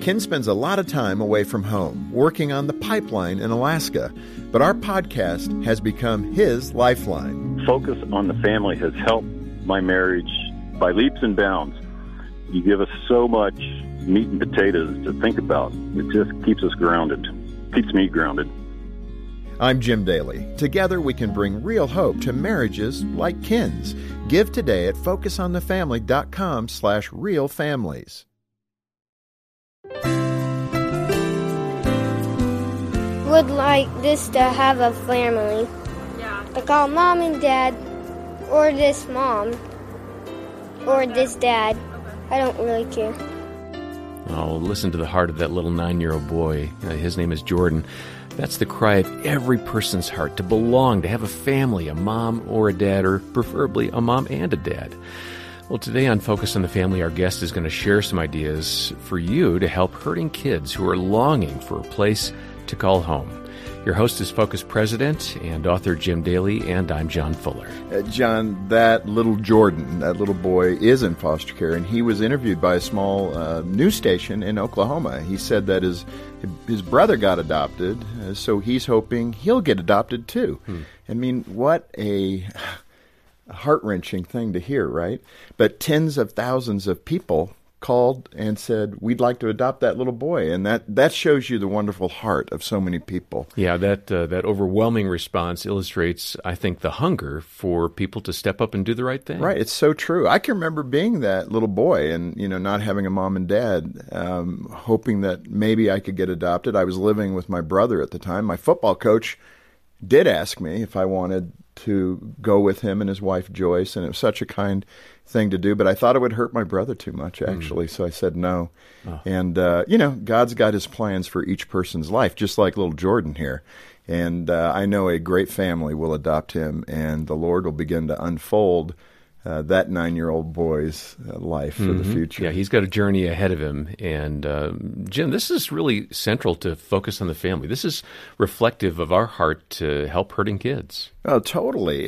Ken spends a lot of time away from home, working on the pipeline in Alaska, but our podcast has become his lifeline. Focus on the Family has helped my marriage by leaps and bounds. You give us so much meat and potatoes to think about. It just keeps us grounded, keeps me grounded. I'm Jim Daly. Together we can bring real hope to marriages like Ken's. Give today at focusonthefamily.com/realfamilies. Would like this to have a family. Yeah. I call mom and dad, or this mom, or this dad. I don't really care. Oh, listen to the heart of that little 9-year-old boy. His name is Jordan. That's the cry of every person's heart, to belong, to have a family, a mom or a dad, or preferably a mom and a dad. Well, today on Focus on the Family, our guest is going to share some ideas for you to help hurting kids who are longing for a place to call home. Your host is Focus President and author Jim Daly, and I'm John Fuller. John, that little Jordan, that little boy, is in foster care, and he was interviewed by a small news station in Oklahoma. He said that his brother got adopted, so he's hoping he'll get adopted too. I mean, what a heart-wrenching thing to hear, right? But tens of thousands of people called and said, we'd like to adopt that little boy. And that shows you the wonderful heart of so many people. Yeah, that overwhelming response illustrates, I think, the hunger for people to step up and do the right thing. Right. It's so true. I can remember being that little boy and, not having a mom and dad, hoping that maybe I could get adopted. I was living with my brother at the time. My football coach did ask me if I wanted to go with him and his wife, Joyce, and it was such a kind thing to do, but I thought it would hurt my brother too much, actually, so I said no. Oh. And, God's got his plans for each person's life, just like little Jordan here. And I know a great family will adopt him, and the Lord will begin to unfold that 9-year-old boy's life for the future. Yeah, he's got a journey ahead of him. And, Jim, this is really central to Focus on the Family. This is reflective of our heart to help hurting kids. Oh, totally.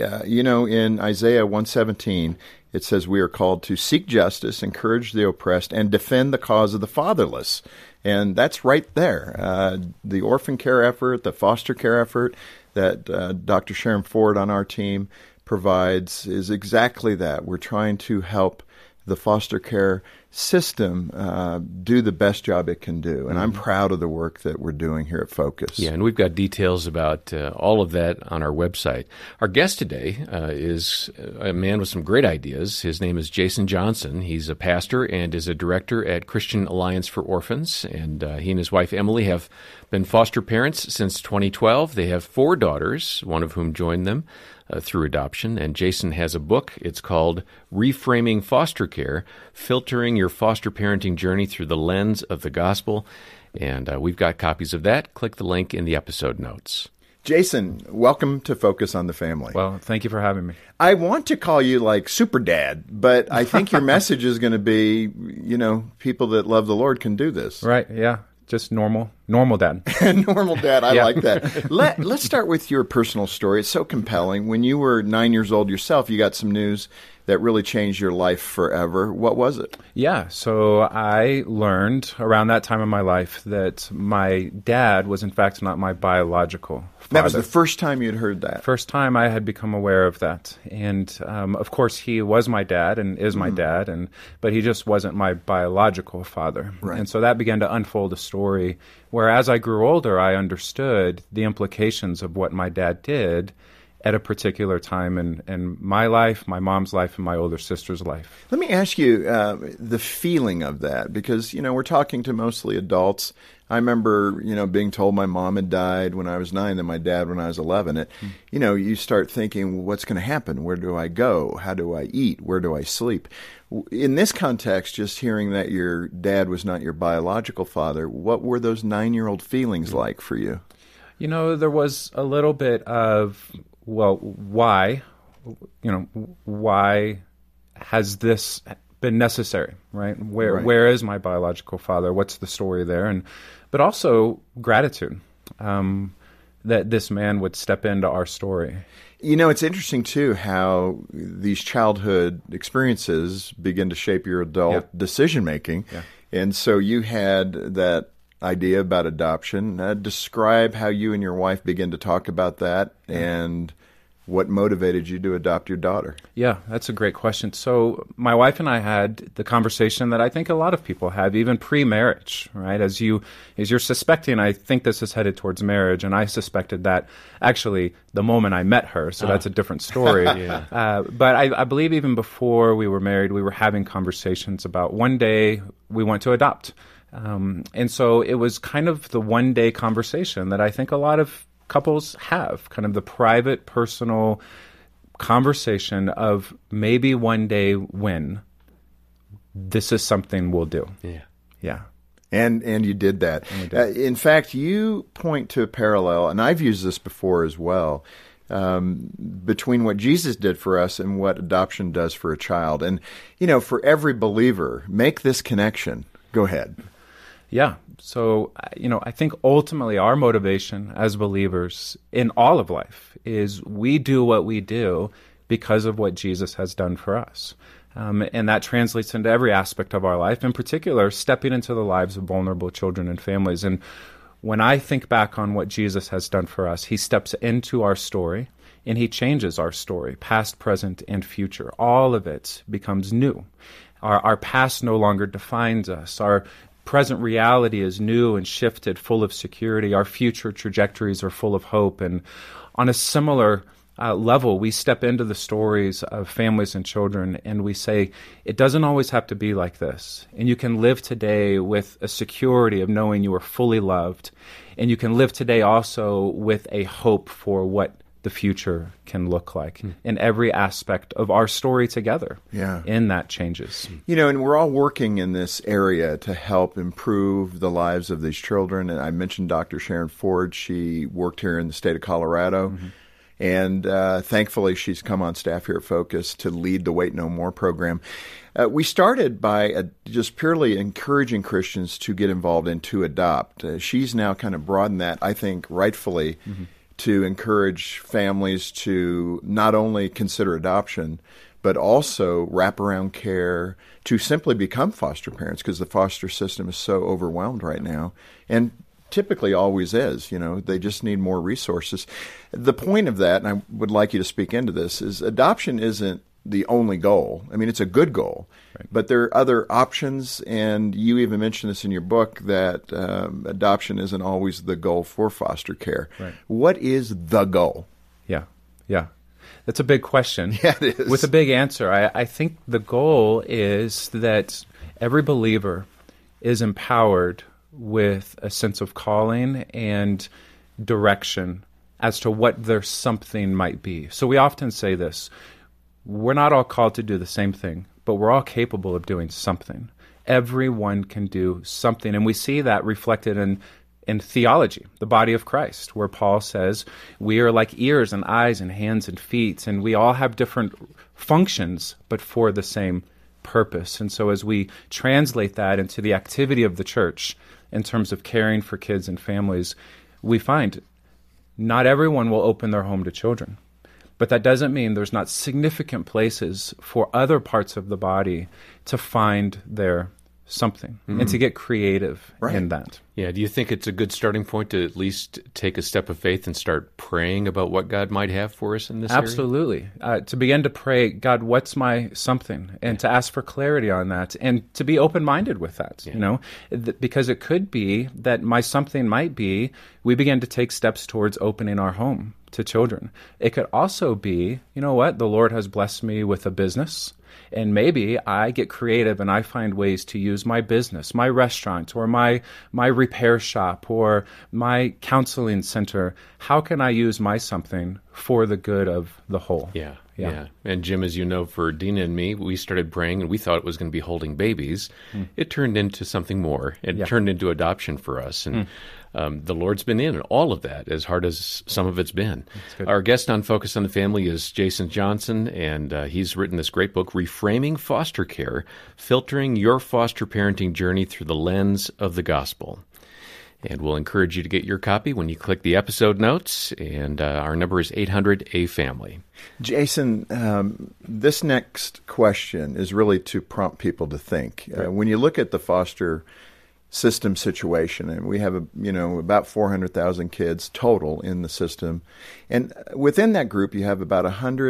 In Isaiah 1:17, it says we are called to seek justice, encourage the oppressed, and defend the cause of the fatherless. And that's right there. The orphan care effort, the foster care effort that Dr. Sharon Ford on our team provides is exactly that. We're trying to help the foster care system do the best job it can do. And I'm proud of the work that we're doing here at Focus. Yeah, and we've got details about all of that on our website. Our guest today is a man with some great ideas. His name is Jason Johnson. He's a pastor and is a director at Christian Alliance for Orphans. And he and his wife, Emily, have been foster parents since 2012. They have 4 daughters, one of whom joined them through adoption. And Jason has a book. It's called Reframing Foster Care, Filtering Your Foster Parenting Journey Through the Lens of the Gospel. And we've got copies of that. Click the link in the episode notes. Jason, welcome to Focus on the Family. Well, thank you for having me. I want to call you like Super Dad, but I think your message is going to be, people that love the Lord can do this. Right, yeah. Just normal dad. Normal dad, I like that. Let's start with your personal story. It's so compelling. When you were 9 years old yourself, you got some news that really changed your life forever. What was it? Yeah, so I learned around that time in my life that my dad was in fact not my biological father. That was the first time you'd heard that? First time I had become aware of that. And of course he was my dad and is my dad, but he just wasn't my biological father. Right. And so that began to unfold a story where as I grew older, I understood the implications of what my dad did at a particular time in my life, my mom's life, and my older sister's life. Let me ask you the feeling of that, because, we're talking to mostly adults. I remember, being told my mom had died when I was 9, then my dad when I was 11. You start thinking, what's going to happen? Where do I go? How do I eat? Where do I sleep? In this context, just hearing that your dad was not your biological father, what were those 9-year-old feelings like for you? There was a little bit of, well, why has this been necessary, right? Where is my biological father? What's the story there? But also gratitude that this man would step into our story. It's interesting, too, how these childhood experiences begin to shape your adult decision-making. Yeah. And so you had that idea about adoption. Describe how you and your wife began to talk about that and what motivated you to adopt your daughter. Yeah, that's a great question. So my wife and I had the conversation that I think a lot of people have, even pre-marriage, right? As you're suspecting, I think this is headed towards marriage, and I suspected that actually the moment I met her, so that's a different story. But I believe even before we were married, we were having conversations about one day we want to adopt. And so it was kind of the one-day conversation that I think a lot of couples have, kind of the private, personal conversation of maybe one day when this is something we'll do. Yeah. And you did that. In fact, you point to a parallel, and I've used this before as well, between what Jesus did for us and what adoption does for a child. And, for every believer, make this connection. Go ahead. Yeah. So, I think ultimately our motivation as believers in all of life is we do what we do because of what Jesus has done for us. And that translates into every aspect of our life, in particular, stepping into the lives of vulnerable children and families. And when I think back on what Jesus has done for us, he steps into our story and he changes our story, past, present, and future. All of it becomes new. Our past no longer defines us. Our present reality is new and shifted, full of security. Our future trajectories are full of hope. And on a similar level, we step into the stories of families and children and we say, it doesn't always have to be like this. And you can live today with a security of knowing you are fully loved. And you can live today also with a hope for what the future can look like in every aspect of our story together. And that changes. And we're all working in this area to help improve the lives of these children. And I mentioned Dr. Sharon Ford. She worked here in the state of Colorado. And thankfully, she's come on staff here at Focus to lead the Wait No More program. We started by just purely encouraging Christians to get involved and to adopt. She's now kind of broadened that, I think, rightfully, to encourage families to not only consider adoption, but also wraparound care, to simply become foster parents, because the foster system is so overwhelmed right now, and typically always is. They just need more resources. The point of that, and I would like you to speak into this, is adoption isn't the only goal. I mean, it's a good goal, but there are other options, and you even mentioned this in your book, that adoption isn't always the goal for foster care. What is the goal? Yeah. That's a big question. Yeah, it is. With a big answer. I think the goal is that every believer is empowered with a sense of calling and direction as to what their something might be. So we often say this, we're not all called to do the same thing, but we're all capable of doing something. Everyone can do something. And we see that reflected in theology, the body of Christ, where Paul says we are like ears and eyes and hands and feet, and we all have different functions, but for the same purpose. And so as we translate that into the activity of the church in terms of caring for kids and families, we find not everyone will open their home to children. But that doesn't mean there's not significant places for other parts of the body to find their something and to get creative in that. Yeah. Do you think it's a good starting point to at least take a step of faith and start praying about what God might have for us in this Absolutely. To begin to pray, God, what's my something? And to ask for clarity on that and to be open-minded with that, because it could be that my something might be we begin to take steps towards opening our home to children. It could also be, the Lord has blessed me with a business, and maybe I get creative and I find ways to use my business, my restaurant, or my repair shop, or my counseling center. How can I use my something for the good of the whole? Yeah. And Jim, as you know, for Dina and me, we started praying and we thought it was going to be holding babies. It turned into something more. It turned into adoption for us. And the Lord's been in all of that, as hard as some of it's been. Our guest on Focus on the Family is Jason Johnson, and he's written this great book, Reframing Foster Care, Filtering Your Foster Parenting Journey Through the Lens of the Gospel. And we'll encourage you to get your copy when you click the episode notes. And our number is 800-A-FAMILY. Jason, this next question is really to prompt people to think. Right. When you look at the foster system situation, and we have about 400,000 kids total in the system, and within that group you have about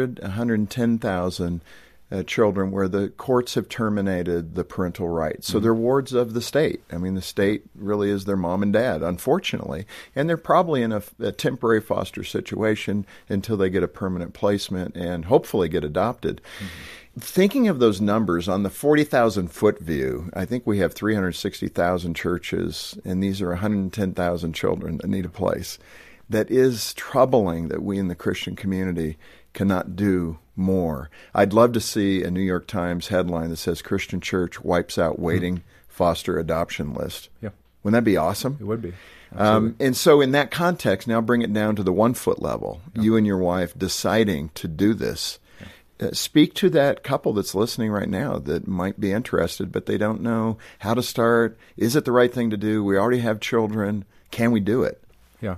110,000 children where the courts have terminated the parental rights. So they're wards of the state. I mean, the state really is their mom and dad, unfortunately. And they're probably in a temporary foster situation until they get a permanent placement and hopefully get adopted. Mm-hmm. Thinking of those numbers on the 40,000-foot view, I think we have 360,000 churches, and these are 110,000 children that need a place. That is troubling that we in the Christian community cannot do more. I'd love to see a New York Times headline that says Christian Church wipes out waiting foster adoption list. Yeah. Wouldn't that be awesome? It would be. And so in that context, now bring it down to the 1-foot level. Yeah. You and your wife deciding to do this. Yeah. Speak to that couple that's listening right now that might be interested, but they don't know how to start. Is it the right thing to do? We already have children. Can we do it? Yeah.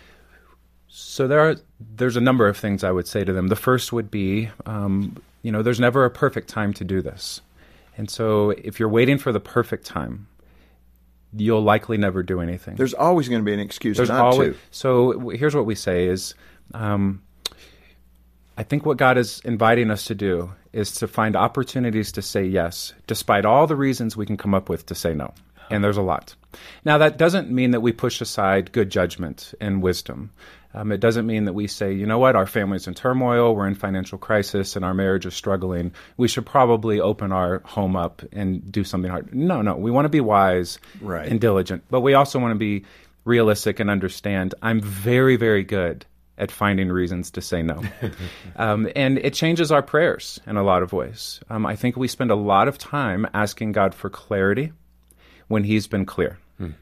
So there's a number of things I would say to them. The first would be, there's never a perfect time to do this. And so if you're waiting for the perfect time, you'll likely never do anything. There's always going to be an excuse not to. So here's what we say is, I think what God is inviting us to do is to find opportunities to say yes, despite all the reasons we can come up with to say no. And there's a lot. Now, that doesn't mean that we push aside good judgment and wisdom. It doesn't mean that we say, you know what, our family's in turmoil, we're in financial crisis, and our marriage is struggling. We should probably open our home up and do something hard. No. We want to be wise and diligent. But we also want to be realistic and understand I'm very, very good at finding reasons to say no. And it changes our prayers in a lot of ways. I think we spend a lot of time asking God for clarity when He's been clear.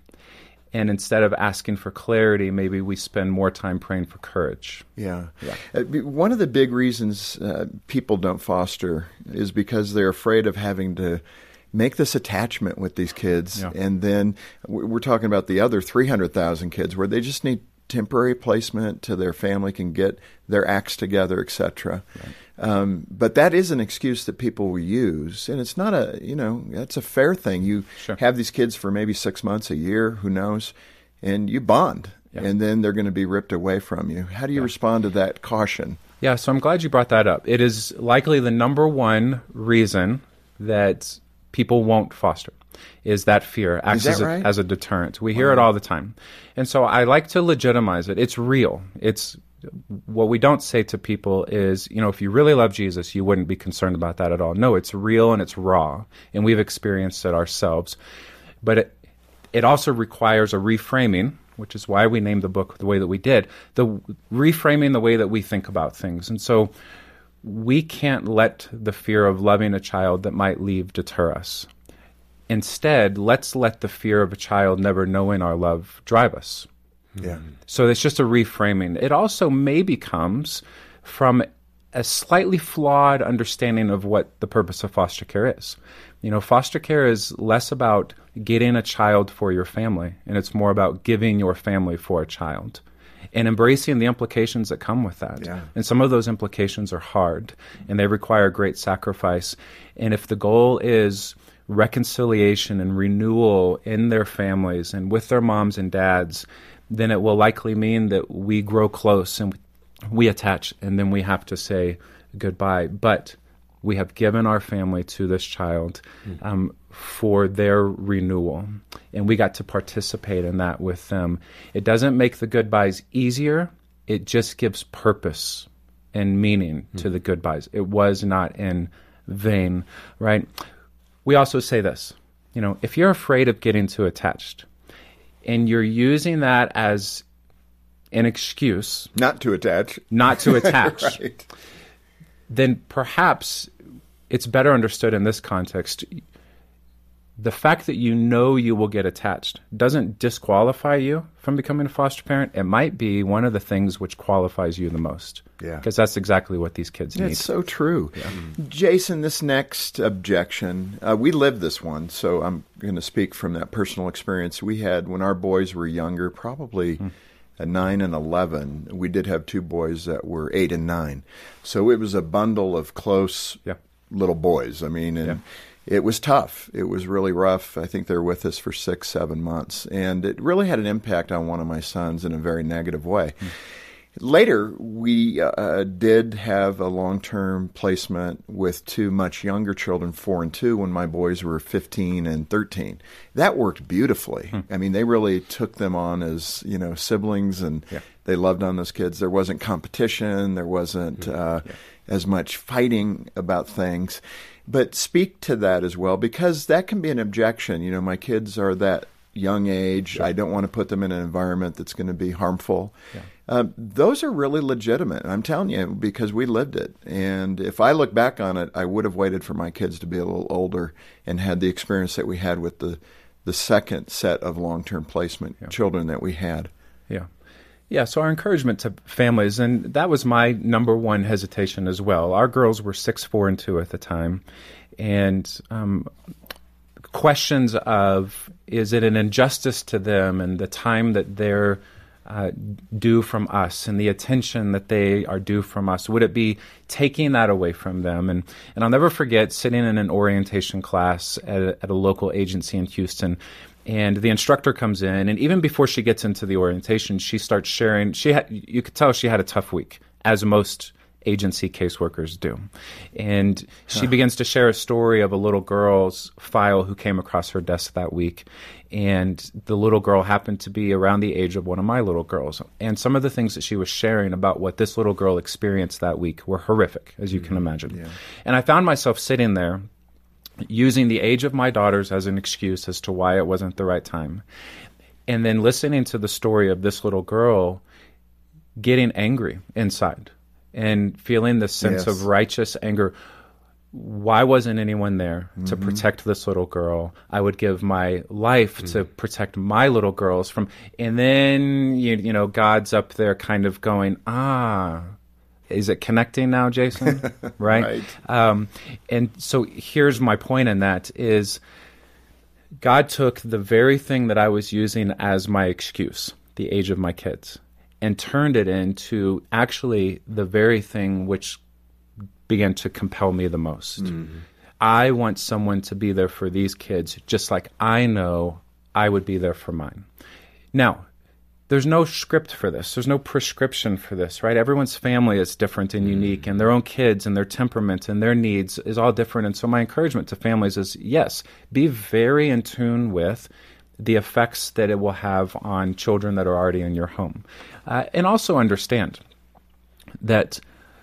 And instead of asking for clarity, maybe we spend more time praying for courage. Yeah. One of the big reasons people don't foster is because they're afraid of having to make this attachment with these kids. Yeah. And then we're talking about the other 300,000 kids where they just need temporary placement till their family can get their acts together, etc. Right. But that is an excuse that people will use, and it's not that's a fair thing. You have these kids for maybe 6 months, a year, who knows, and you bond, and then they're going to be ripped away from you. How do you respond to that caution? Yeah, so I'm glad you brought that up. It is likely the number one reason that people won't foster is that fear acts as a deterrent. We hear it all the time. And so I like to legitimize it. It's real. It's what we don't say to people is, if you really love Jesus, you wouldn't be concerned about that at all. No, it's real and it's raw, and we've experienced it ourselves. But it also requires a reframing, which is why we named the book the way that we did, the reframing the way that we think about things. And so we can't let the fear of loving a child that might leave deter us. Instead, let's let the fear of a child never knowing our love drive us. Yeah. So it's just a reframing. It also maybe comes from a slightly flawed understanding of what the purpose of foster care is. Foster care is less about getting a child for your family, and it's more about giving your family for a child and embracing the implications that come with that. Yeah. And some of those implications are hard, and they require great sacrifice. And if the goal is reconciliation and renewal in their families and with their moms and dads, then it will likely mean that we grow close and we attach, and then we have to say goodbye. But we have given our family to this child for their renewal, and we got to participate in that with them. It doesn't make the goodbyes easier. It just gives purpose and meaning to the goodbyes. It was not in vain, right? We also say this, if you're afraid of getting too attached and you're using that as an excuse not to attach, right, then perhaps it's better understood in this context. the fact that you know you will get attached doesn't disqualify you from becoming a foster parent. It might be one of the things which qualifies you the most. Yeah. Because that's exactly what these kids need. It's so true. Yeah. Jason, this next objection, we lived this one, so I'm going to speak from that personal experience. We had, when our boys were younger, probably at 9 and 11, we did have 2 boys that were 8 and 9. So it was a bundle of close little boys. I mean, and it was tough. It was really rough. I think they were with us for 6-7 months. And it really had an impact on one of my sons in a very negative way. Later, we did have a long-term placement with 2 much younger children, 4 and 2, when my boys were 15 and 13. That worked beautifully. I mean, they really took them on as, siblings, and they loved on those kids. There wasn't competition. There wasn't as much fighting about things. But speak to that as well, because that can be an objection. My kids are that young age. I don't want to put them in an environment that's going to be harmful. Those are really legitimate. I'm telling you, because we lived it. And if I look back on it, I would have waited for my kids to be a little older and had the experience that we had with the second set of long-term placement children that we had. Yeah, so our encouragement to families, and that was my number one hesitation as well. Our girls were 6, 4, and 2 at the time, and questions of, is it an injustice to them and the time that they're due from us and the attention that they are due from us? Would it be taking that away from them? And I'll never forget sitting in an orientation class at a local agency in Houston. And the instructor comes in, and even before she gets into the orientation, she starts sharing. You could tell she had a tough week, as most agency caseworkers do. And she begins to share a story of a little girl's file who came across her desk that week. And the little girl happened to be around the age of one of my little girls. And some of the things that she was sharing about what this little girl experienced that week were horrific, as you can imagine. Yeah. And I found myself sitting there, using the age of my daughters as an excuse as to why it wasn't the right time. And then listening to the story of this little girl getting angry inside and feeling this sense of righteous anger. Why wasn't anyone there to protect this little girl? I would give my life to protect my little girls from... And then, God's up there kind of going, is it connecting now, Jason? Right? And so here's my point in that is God took the very thing that I was using as my excuse, the age of my kids, and turned it into actually the very thing which began to compel me the most. I want someone to be there for these kids just like I know I would be there for mine. Now, there's no script for this. There's no prescription for this, right? Everyone's family is different and unique, and their own kids and their temperament and their needs is all different. And so my encouragement to families is, yes, be very in tune with the effects that it will have on children that are already in your home. And also understand that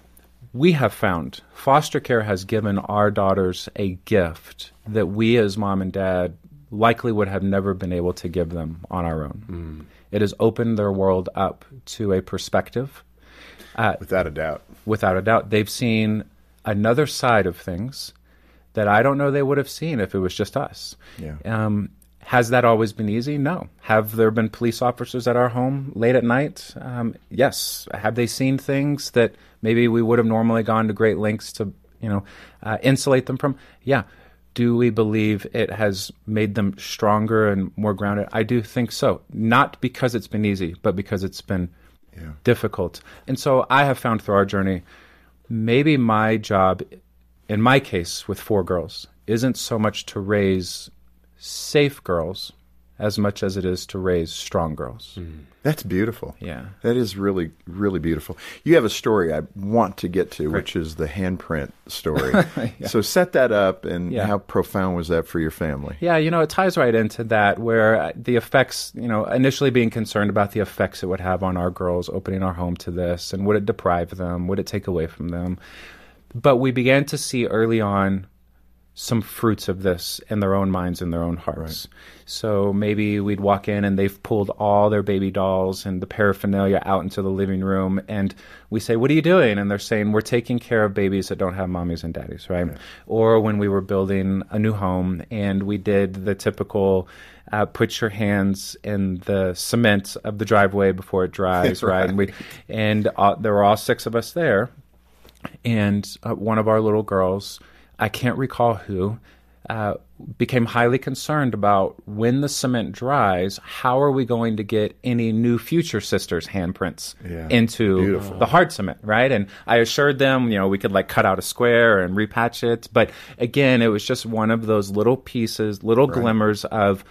we have found foster care has given our daughters a gift that we as mom and dad likely would have never been able to give them on our own. It has opened their world up to a perspective. Without a doubt. Without a doubt. They've seen another side of things that I don't know they would have seen if it was just us. Has that always been easy? No. Have there been police officers at our home late at night? Yes. Have they seen things that maybe we would have normally gone to great lengths to, insulate them from? Yeah. Do we believe it has made them stronger and more grounded? I do think so. Not because it's been easy, but because it's been difficult. And so I have found through our journey, maybe my job, in my case with 4 girls, isn't so much to raise safe girls as much as it is to raise strong girls. That's beautiful. Yeah. That is really, really beautiful. You have a story I want to get to, which is the handprint story. So set that up, and how profound was that for your family? Yeah, it ties right into that, where the effects, initially being concerned about the effects it would have on our girls opening our home to this, and would it deprive them? Would it take away from them? But we began to see early on some fruits of this in their own minds and their own hearts. Right. So maybe we'd walk in and they've pulled all their baby dolls and the paraphernalia out into the living room, and we say, "What are you doing?" And they're saying, "We're taking care of babies that don't have mommies and daddies," right? Or when we were building a new home and we did the typical put your hands in the cement of the driveway before it dries, right? And there were all 6 of us there, and one of our little girls, I can't recall who, became highly concerned about when the cement dries, how are we going to get any new future sisters' handprints into the hard cement, right? And I assured them, we could cut out a square and repatch it. But again, it was just one of those little pieces, little glimmers of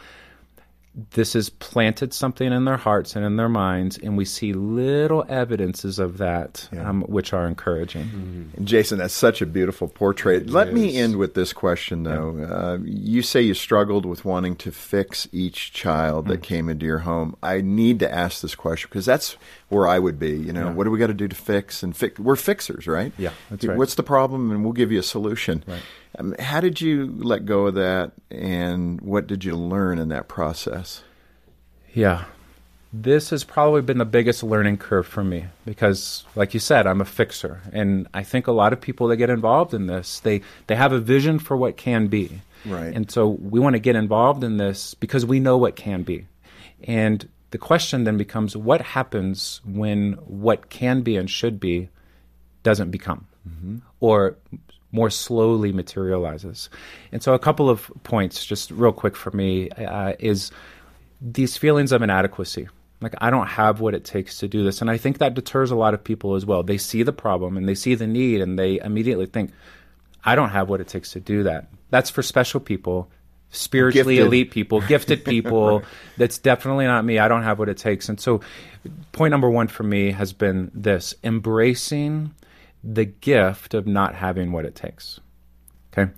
this has planted something in their hearts and in their minds, and we see little evidences of that, which are encouraging. Mm-hmm. Jason, that's such a beautiful portrait. Let me end with this question, though. You say you struggled with wanting to fix each child that came into your home. I need to ask this question because that's where I would be. What do we got to do to fix? And we're fixers, right? Yeah, that's right. What's the problem? And we'll give you a solution. Right. How did you let go of that, and what did you learn in that process? Yeah. This has probably been the biggest learning curve for me because, like you said, I'm a fixer. And I think a lot of people that get involved in this, they have a vision for what can be. Right. And so we want to get involved in this because we know what can be. And the question then becomes, what happens when what can be and should be doesn't become? Mm-hmm. Or more slowly materializes. And so a couple of points, just real quick for me, is these feelings of inadequacy. Like, I don't have what it takes to do this. And I think that deters a lot of people as well. They see the problem and they see the need and they immediately think, I don't have what it takes to do that. That's for special people, spiritually elite people, gifted people. Right. That's definitely not me. I don't have what it takes. And so point number 1 for me has been this: embracing the gift of not having what it takes. Okay?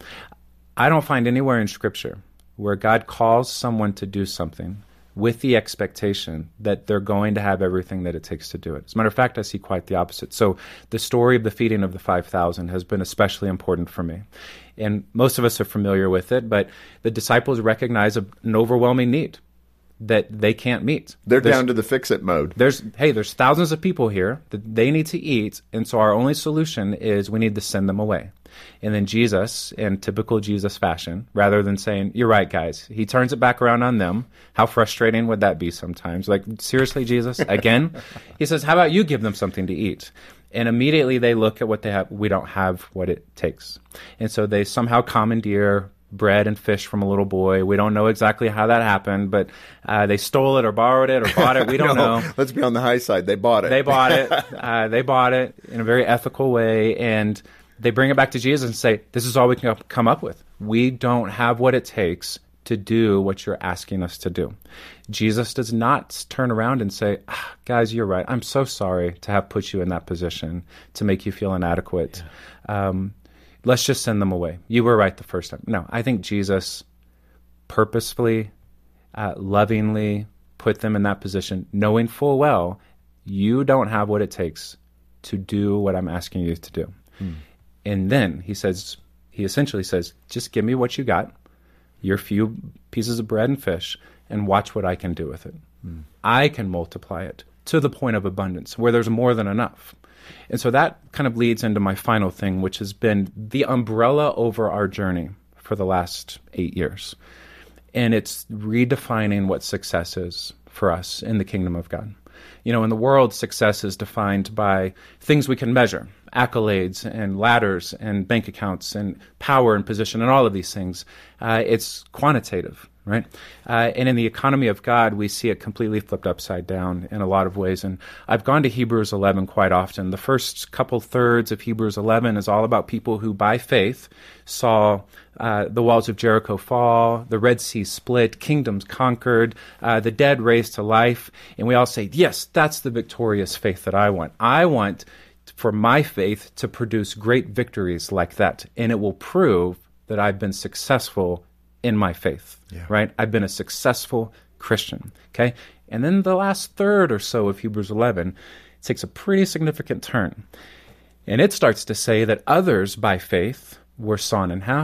I don't find anywhere in Scripture where God calls someone to do something with the expectation that they're going to have everything that it takes to do it. As a matter of fact, I see quite the opposite. So the story of the feeding of the 5,000 has been especially important for me. And most of us are familiar with it, but the disciples recognize an overwhelming need that they can't meet. They're down to the fix-it mode. There's thousands of people here that they need to eat, and so our only solution is we need to send them away. And then Jesus, in typical Jesus fashion, rather than saying, "You're right, guys," he turns it back around on them. How frustrating would that be sometimes? Like, seriously, Jesus, again? He says, "How about you give them something to eat?" And immediately they look at what they have. We don't have what it takes. And so they somehow commandeer bread and fish from a little boy. We don't know exactly how that happened, but they stole it or borrowed it or bought it. We don't know. Let's be on the high side. They bought it. They bought it. They bought it in a very ethical way, and they bring it back to Jesus and say, "This is all we can come up with. We don't have what it takes to do what you're asking us to do." Jesus does not turn around and say, "Guys, you're right. I'm so sorry to have put you in that position to make you feel inadequate. Yeah. Let's just send them away. You were right the first time." No, I think Jesus purposefully, lovingly put them in that position, knowing full well you don't have what it takes to do what I'm asking you to do. And then he essentially says, "Just give me what you got, your few pieces of bread and fish, and watch what I can do with it. I can multiply it to the point of abundance where there's more than enough." And so that kind of leads into my final thing, which has been the umbrella over our journey for the last 8 years. And it's redefining what success is for us in the kingdom of God. In the world, success is defined by things we can measure, accolades and ladders and bank accounts and power and position and all of these things. It's quantitative, right? And in the economy of God, we see it completely flipped upside down in a lot of ways. And I've gone to Hebrews 11 quite often. The first couple thirds of Hebrews 11 is all about people who, by faith, saw the walls of Jericho fall, the Red Sea split, kingdoms conquered, the dead raised to life. And we all say, yes, that's the victorious faith that I want. I want for my faith to produce great victories like that. And it will prove that I've been successful in my faith, right? I've been a successful Christian, okay? And then the last third or so of Hebrews 11 takes a pretty significant turn. And it starts to say that others by faith were sawn in half,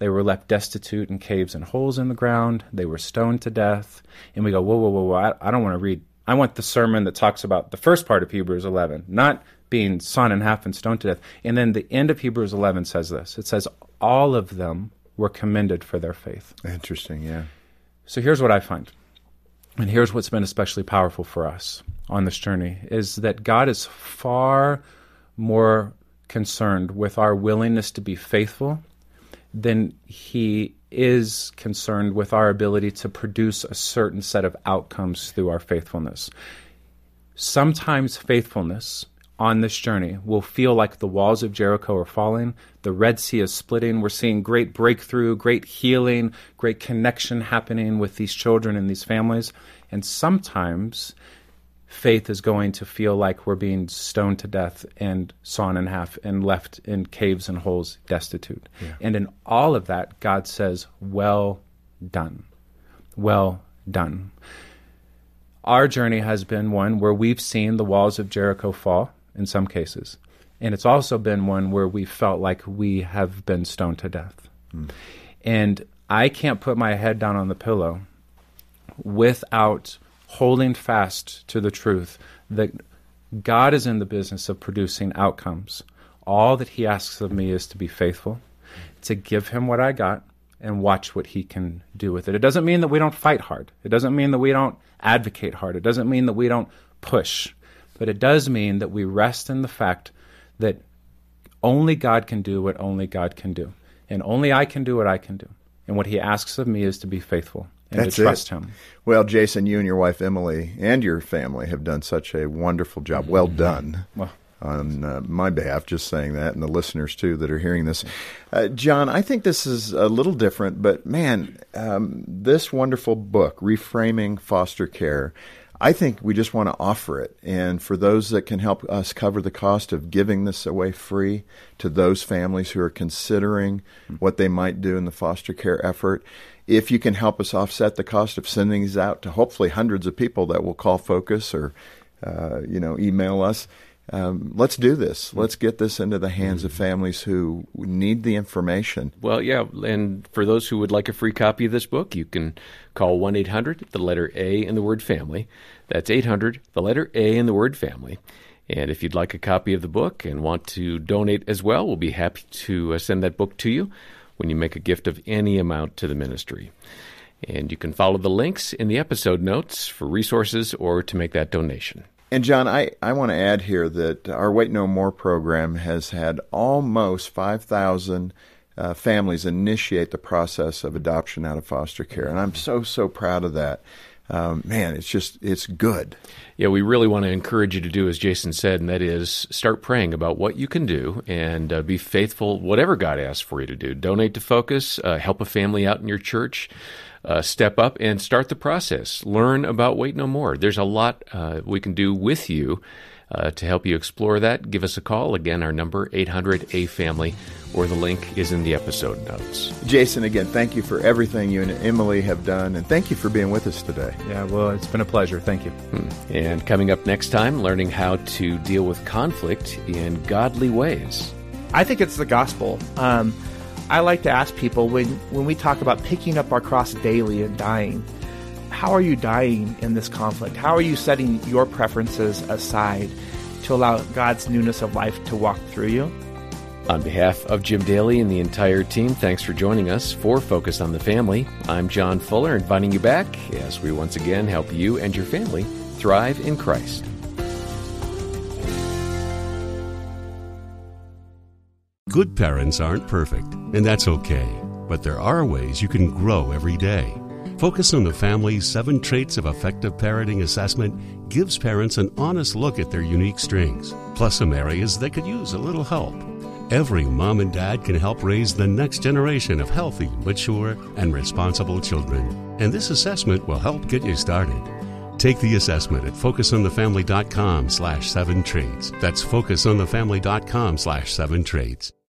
They were left destitute in caves and holes in the ground. They were stoned to death. And we go, whoa, I don't want to read. I want the sermon that talks about the first part of Hebrews 11, not being sawn in half and stoned to death. And then the end of Hebrews 11 says this. It says, all of them were commended for their faith. Interesting, yeah. So here's what I find. And here's what's been especially powerful for us on this journey, is that God is far more concerned with our willingness to be faithful than he is concerned with our ability to produce a certain set of outcomes through our faithfulness. Sometimes faithfulness on this journey will feel like the walls of Jericho are falling, the Red Sea is splitting, we're seeing great breakthrough, great healing, great connection happening with these children and these families. And sometimes faith is going to feel like we're being stoned to death and sawn in half and left in caves and holes destitute. Yeah. And in all of that, God says, well done. Well done. Our journey has been one where we've seen the walls of Jericho fall in some cases. And it's also been one where we felt like we have been stoned to death. And I can't put my head down on the pillow without holding fast to the truth that God is in the business of producing outcomes. All that he asks of me is to be faithful, to give him what I got, and watch what he can do with it. It doesn't mean that we don't fight hard. It doesn't mean that we don't advocate hard. It doesn't mean that we don't push. But it does mean that we rest in the fact that only God can do what only God can do. And only I can do what I can do. And what he asks of me is to be faithful and That's to trust it. him. Well, Jason, you and your wife Emily and your family have done such a wonderful job. Well done. Well, on my behalf, just saying that, and the listeners, too, that are hearing this. John, I think this is a little different, but, man, this wonderful book, Reframing Foster Care, I think we just want to offer it. And for those that can help us cover the cost of giving this away free to those families who are considering what they might do in the foster care effort, if you can help us offset the cost of sending these out to hopefully hundreds of people that will call Focus or email us, let's do this. Let's get this into the hands of families who need the information. Well, yeah, and for those who would like a free copy of this book, you can call 1-800, the letter A in the word family. That's 800, the letter A in the word family. And if you'd like a copy of the book and want to donate as well, we'll be happy to send that book to you when you make a gift of any amount to the ministry. And you can follow the links in the episode notes for resources or to make that donation. And John, I want to add here that our Wait No More program has had almost 5,000 families initiate the process of adoption out of foster care. And I'm so proud of that. Man, it's good. Yeah, we really want to encourage you to do as Jason said, and that is start praying about what you can do and be faithful, whatever God asks for you to do. Donate to Focus, help a family out in your church, step up and start the process. Learn about Wait No More. There's a lot we can do with you to help you explore that. Give us a call. Again, our number, 800-A-FAMILY, or the link is in the episode notes. Jason, again, thank you for everything you and Emily have done, and thank you for being with us today. Yeah, well, it's been a pleasure. Thank you. And coming up next time, learning how to deal with conflict in godly ways. I think it's the gospel. I like to ask people, when we talk about picking up our cross daily and dying, how are you dying in this conflict? How are you setting your preferences aside to allow God's newness of life to walk through you? On behalf of Jim Daly and the entire team, thanks for joining us for Focus on the Family. I'm John Fuller, inviting you back as we once again help you and your family thrive in Christ. Good parents aren't perfect, and that's okay. But there are ways you can grow every day. Focus on the Family's 7 Traits of Effective Parenting assessment gives parents an honest look at their unique strengths, plus some areas that could use a little help. Every mom and dad can help raise the next generation of healthy, mature, and responsible children. And this assessment will help get you started. Take the assessment at focusonthefamily.com/7traits. That's focusonthefamily.com/7traits.